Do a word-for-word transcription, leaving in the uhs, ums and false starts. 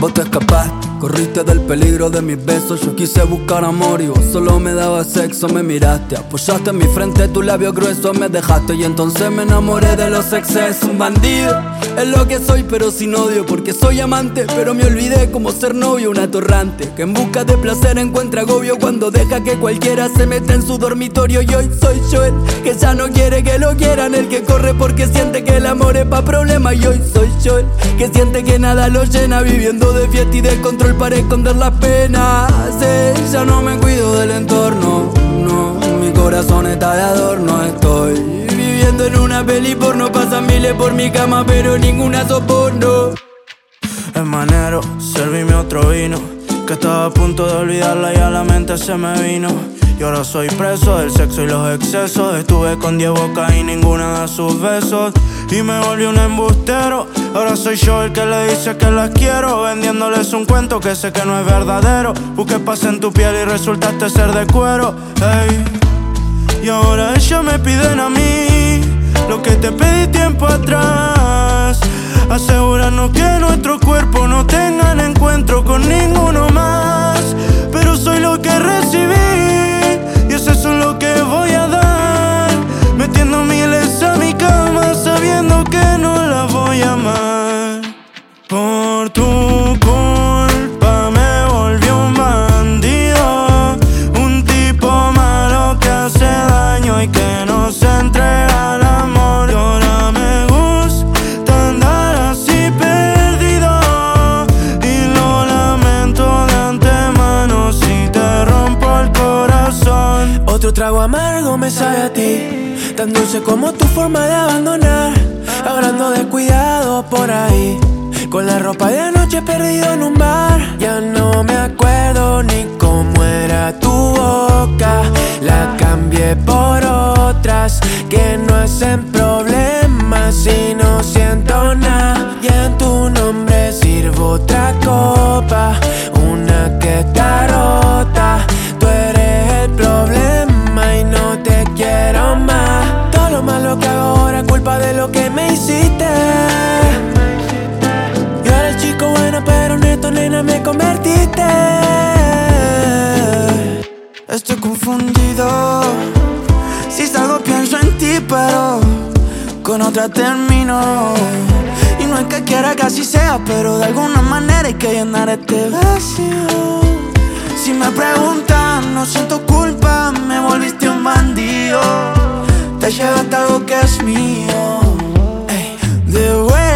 Vos te escapaste, corriste del peligro de mis besos. Yo quise buscar amor y vos solo me dabas sexo. Me miraste, apoyaste en mi frente tu labio grueso. Me dejaste y entonces me enamoré de los excesos. Un bandido es lo que soy pero sin odio, porque soy amante pero me olvidé como ser novio. Un atorrante que en busca de placer encuentra agobio cuando deja que cualquiera se meta en su dormitorio. Y hoy soy yo el que ya no quiere que lo quieran, el que corre porque siente que el amor es pa' problema. Y hoy soy yo el que siente que nada lo llena, viviendo de fiesta y de control para esconder las penas. Sí, ya no me cuido del entorno, no, mi corazón está de adorno. Estoy viviendo en una peli porno, pasan miles por mi cama pero ninguna soporto. Es manero, servime otro vino, que estaba a punto de olvidarla y a la mente se me vino. Y ahora soy preso del sexo y los excesos. Estuve con diez bocas y ninguna de sus besos, y me volví un embustero. Ahora soy yo el que le dice que las quiero, vendiéndoles un cuento que sé que no es verdadero. Busqué paz en tu piel y resultaste ser de cuero, ey. Y ahora ellas me piden a mí lo que te pedí tiempo atrás. Asegurarnos que nuestro cuerpo no tengan encuentro con ninguno más. Pero soy lo que recibí y eso es lo que voy a dar, metiendo miles a mi cama sabiendo que no la voy a amar. Por tu culpa me volví un bandido, un tipo malo que hace daño y que no se entrega al amor. Y ahora me gusta andar así perdido, y lo lamento de antemano si te rompo el corazón. Otro trago amargo me sabe a ti, tan dulce como tu forma de abandonar. Hablando de cuidado por ahí, con la ropa de anoche perdido en un bar. Ya no me acuerdo ni cómo era tu boca, la cambié por otras que no hacen problemas si no siento nada. Y en tu nombre sirvo otra copa, una que está rota. Tú eres el problema y no te quiero más. Todo lo malo que hago ahora es culpa de lo que me hiciste. Yo era el chico bueno pero en esto, nena, me convertiste. Estoy confundido, si salgo pienso en ti pero con otra termino. Y no es que quiera que así sea, pero de alguna manera hay que llenar este vacío. Si me preguntan, no siento culpa, me volviste un bandido. Te llevaste algo que es mío, ey. De